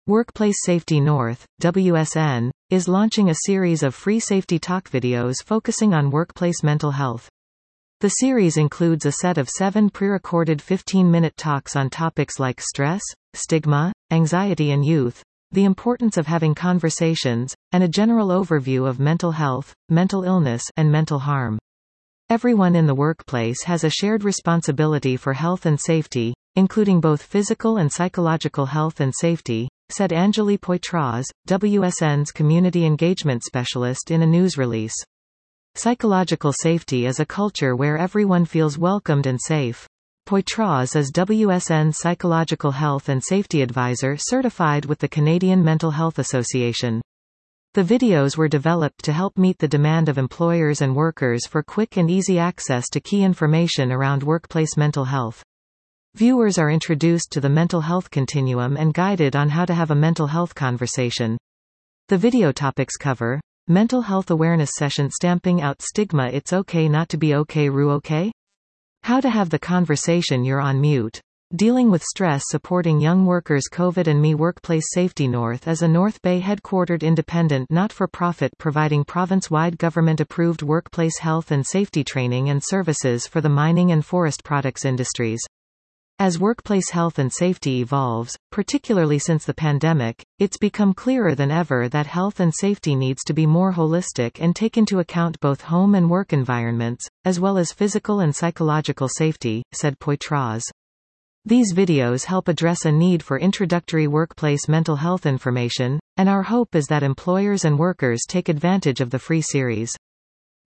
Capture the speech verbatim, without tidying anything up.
Workplace Safety North, W S N, is launching a series of free safety talk videos focusing on workplace mental health. The series includes a set of seven pre-recorded fifteen-minute talks on topics like stress, stigma, anxiety and youth, the importance of having conversations, and a general overview of mental health, mental illness, and mental harm. Everyone in the workplace has a shared responsibility for health and safety, including both physical and psychological health and safety, said Anjali Poitras, W S N's community engagement specialist in a news release. Psychological safety is a culture where everyone feels welcomed and safe. Poitras is W S N's psychological health and safety advisor certified with the Canadian Mental Health Association. The videos were developed to help meet the demand of employers and workers for quick and easy access to key information around workplace mental health. Viewers are introduced to the mental health continuum and guided on how to have a mental health conversation. The video topics cover mental health awareness session, stamping out stigma, it's okay not to be okay, Ru okay? How to have the conversation you're on mute. Dealing with stress, supporting young workers, COVID and Me. Workplace Safety North is a North Bay headquartered independent not-for-profit providing province-wide government-approved workplace health and safety training and services for the mining and forest products industries. As workplace health and safety evolves, particularly since the pandemic, it's become clearer than ever that health and safety needs to be more holistic and take into account both home and work environments, as well as physical and psychological safety, said Poitras. These videos help address a need for introductory workplace mental health information, and our hope is that employers and workers take advantage of the free series.